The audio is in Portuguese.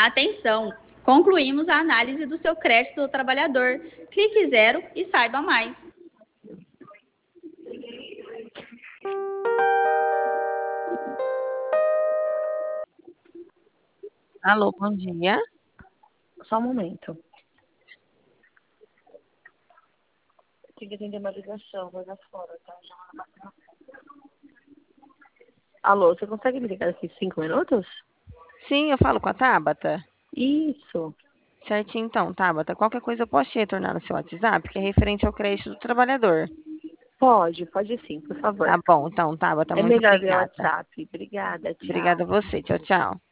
Atenção! Concluímos a análise do seu crédito do trabalhador. Clique 0 e saiba mais. Alô, bom dia. Só um momento. Tem que atender uma ligação, vai lá fora, tá? Alô, você consegue me ligar daqui 5 minutos? Sim, eu falo com a Tabata. Isso. Certinho, então, Tabata. Qualquer coisa eu posso te retornar no seu WhatsApp, que é referente ao crédito do trabalhador. Pode sim, por favor. Tá bom, então, Tabata, É muito melhor ver o obrigada. WhatsApp. Obrigada, tchau. Obrigada a você. Tchau, tchau.